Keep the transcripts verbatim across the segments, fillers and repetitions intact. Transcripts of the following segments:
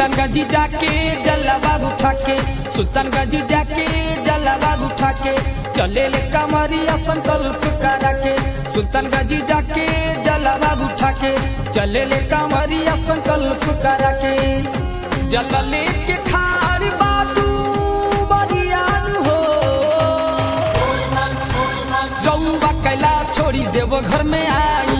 सुल्तानगंज जाके जलावा उठा के सुल्तानगंज जाके जलावा उठा के चले ले कमरिया संकल्प करा के सुल्तानगंज जाके जलावा उठा के चले ले कमरिया संकल्प करा के जल लेके खारी बातू बरियान हो गौवा कैलाश छोड़ी देव घर में आई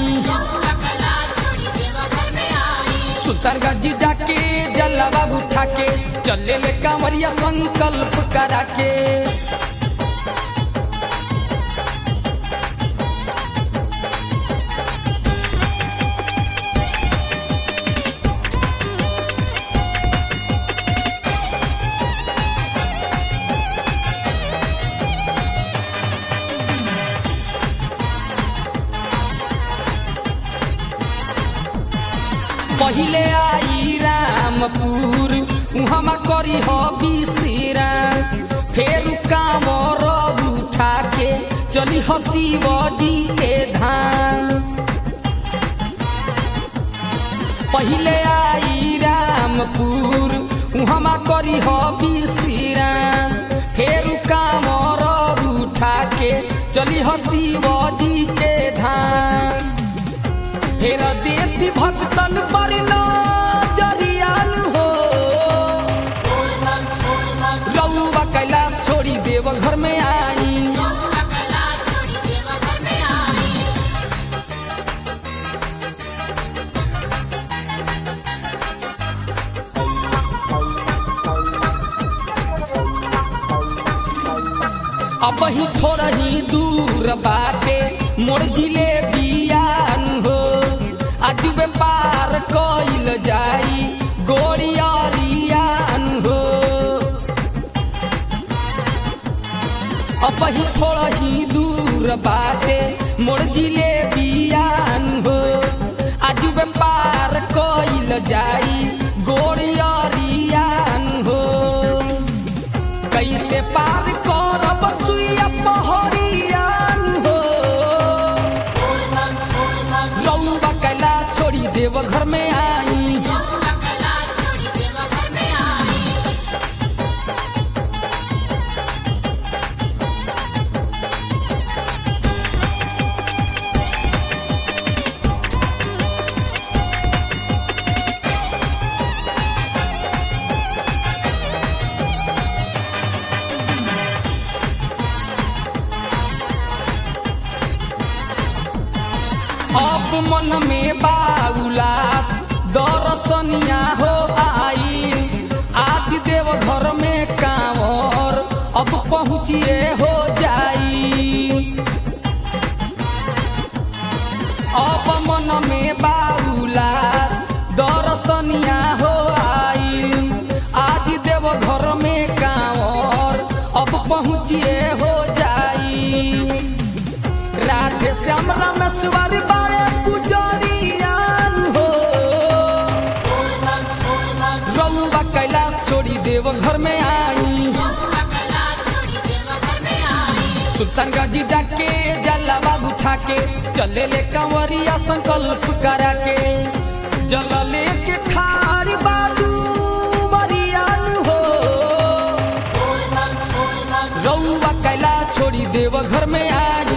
सुल्तानगंज जाके जलावा उठा के चले ले कांवरिया संकल्प करा के पहिले आई रामपुर उहमा करी हो बिसरा फेर कामर उठा के चली हो शिवजी के धाम पहिले आई रामपुर उहमा करी हो बिसरा फेर कामर उठा के चली हो शिवजी के धाम फेर देती भक्तन पर नजरियान हो रउआ कैलाश छोड़ी देव घर में आई अब ही थोड़ा ही दूर बाटे मोर जिलेबियान हो आज व्यापार कइल जाई गोरियारियान हो अब ही थोड़ा ही दूर बाटे मोर जिलेबियान हो आज व्यापार कइल जाई गोरियारियान हो कैसे पार करब सुइया पहरियान हो रउआ कैलाश छोड़ी देव घर में आई अब मन में बाउलास दर्शनिया हो आई आज देव घर में कांवर अब पहुँचिए हो जाई अब मन में बाउलास दर्शनिया हो आई आज देव घर में कांवर अब पहुँचिए हो जाई राधे श्याम रामेश्वर बारे पुजारियान हो रउआ कैलाश छोड़ी देव घर में आई सुल्तानगंज जाके जलावा उठा के चले ले कांवरिया संकल्प करा के जल लेके खारी बाजू बरियान हो रउआ कैलाश छोड़ी देव घर में आई